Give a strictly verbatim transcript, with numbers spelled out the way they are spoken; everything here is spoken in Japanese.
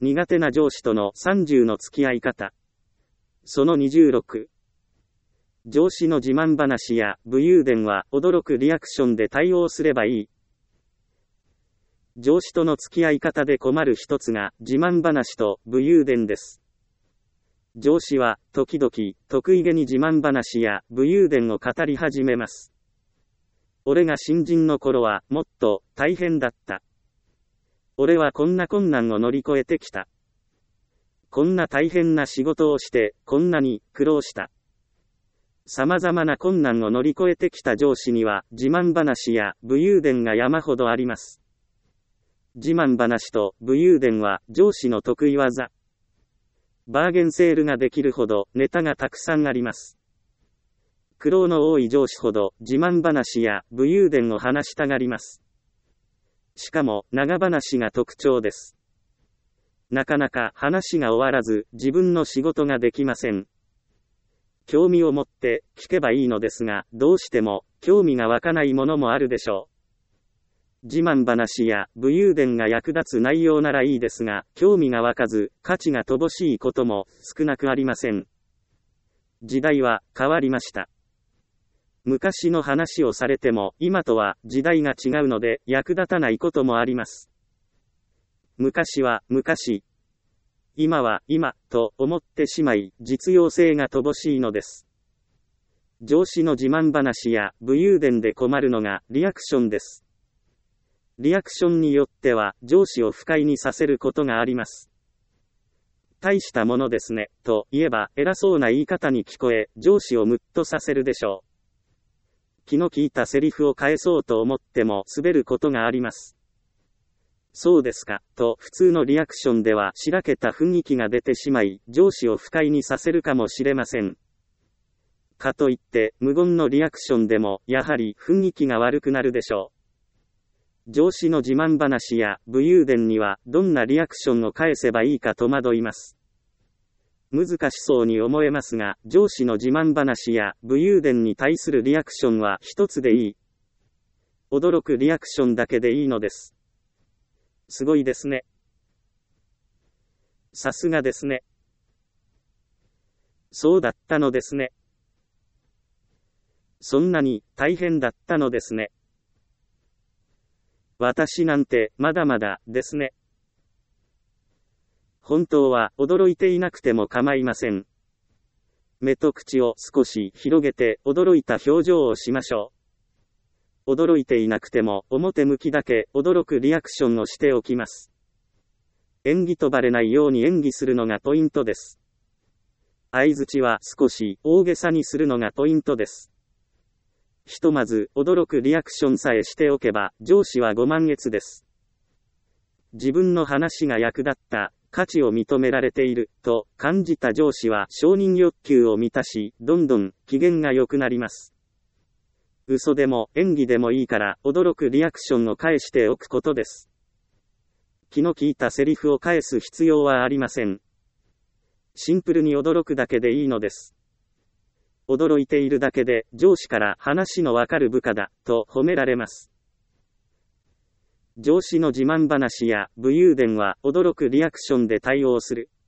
苦手な上司とのさんじゅうの付き合い方。そのにじゅうろく。上司の自慢話や武勇伝は驚くリアクションで対応すればいい。上司との付き合い方で困る一つが自慢話と武勇伝です。上司は時々得意げに自慢話や武勇伝を語り始めます。俺が新人の頃はもっと大変だった。俺はこんな困難を乗り越えてきた。こんな大変な仕事をしてこんなに苦労した。様々な困難を乗り越えてきた上司には自慢話や武勇伝が山ほどあります。自慢話と武勇伝は上司の得意技。バーゲンセールができるほどネタがたくさんあります。苦労の多い上司ほど自慢話や武勇伝を話したがります。しかも長話が特徴です。なかなか話が終わらず自分の仕事ができません。興味を持って聞けばいいのですが、どうしても興味が湧かないものもあるでしょう。自慢話や武勇伝が役立つ内容ならいいですが、興味が湧かず価値が乏しいことも少なくありません。時代は変わりました。昔の話をされても今とは時代が違うので役立たないこともあります。昔は昔、今は今と思ってしまい実用性が乏しいのです。上司の自慢話や武勇伝で困るのがリアクションです。リアクションによっては上司を不快にさせることがあります。大したものですねと言えば偉そうな言い方に聞こえ上司をムッとさせるでしょう。気の利いたセリフを返そうと思っても滑ることがあります。そうですか、と普通のリアクションではしらけた雰囲気が出てしまい、上司を不快にさせるかもしれません。かといって、無言のリアクションでも、やはり雰囲気が悪くなるでしょう。上司の自慢話や武勇伝には、どんなリアクションを返せばいいか戸惑います。難しそうに思えますが、上司の自慢話や武勇伝に対するリアクションは一つでいい。驚くリアクションだけでいいのです。すごいですね。さすがですね。そうだったのですね。そんなに大変だったのですね。私なんてまだまだですね。本当は驚いていなくても構いません。目と口を少し広げて驚いた表情をしましょう。驚いていなくても表向きだけ驚くリアクションをしておきます。演技とバレないように演技するのがポイントです。相槌は少し大げさにするのがポイントです。ひとまず驚くリアクションさえしておけば上司はご満悦です。自分の話が役立った、価値を認められていると感じた上司は承認欲求を満たし、どんどん機嫌が良くなります。嘘でも演技でもいいから驚くリアクションを返しておくことです。気の利いたセリフを返す必要はありません。シンプルに驚くだけでいいのです。驚いているだけで上司から話のわかる部下だと褒められます。上司の自慢話や武勇伝は驚くリアクションで対応する。